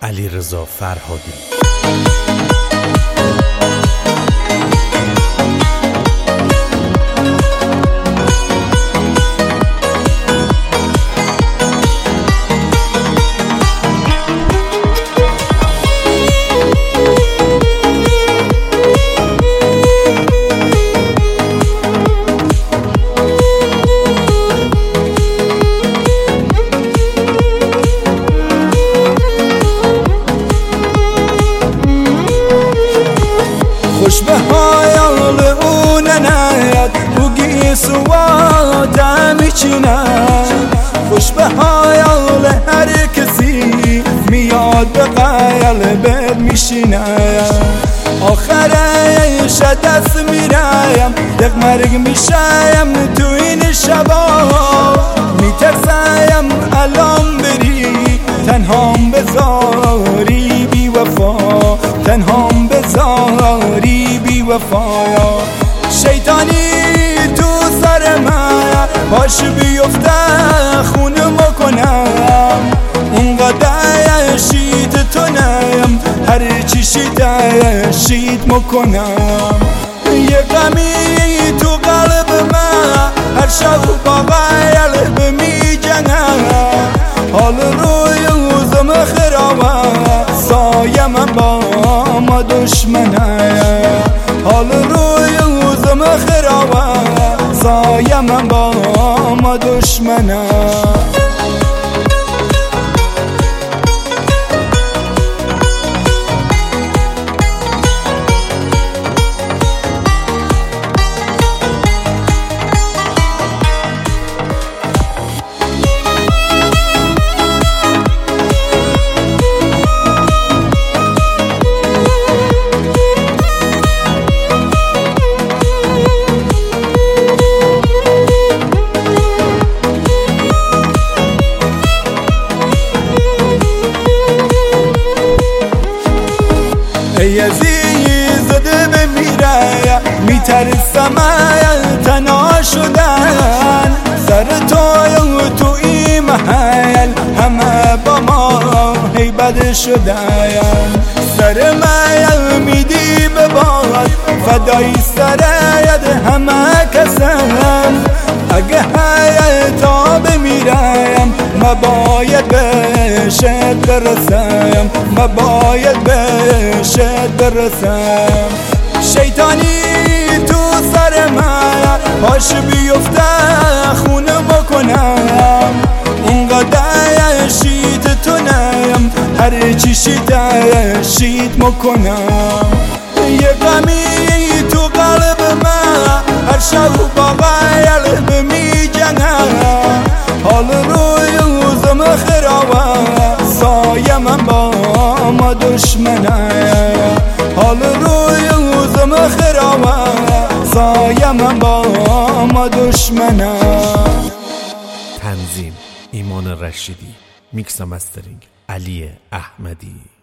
علیرضا فرهادی. خوش به حال اون نیاد بگی سواد میچینم، خوش به حال هر کسی میاد به قلبت میشینم. آخرش دست میرایم دق مرگ میشم تو این شبا، میترسم الان بری تنهام بذاری بی وفا، تنهام بذاری بی وفا. شیطانی تو سر من باش بیفته خونه مکنم، اونقدر شید تو نیم هر چی شید مکنم. یه غمی تو قلب من هر شب با قلب می جنم، حال روی روزم خرابه سایه من با ما دشمنه، حال روی روزم خرابه سایه من با ما دشمنه. ای زده بمیره میترسم تنها شدن، سر تو این محل همه با ما هیبت شدن. سر من میدی به باد فدای سرت همه کسم، اگه حیاتا بمیرم مباید بهشت برسم، مباید بهشت برسم. شیطانی تو سر من پاش بیفته خونه بکنم، اونقدر شید تو نیم هر چی شید مکنم. یه غمی تو قلب من هر شب با قلب می جنم، حال روی روزم خرابه سایه من با ما دشمنه، حال روی روزم خرابه سایه من با ما دشمنه. تنظیم ایمان رشیدی، میکس و مسترینگ علی احمدی.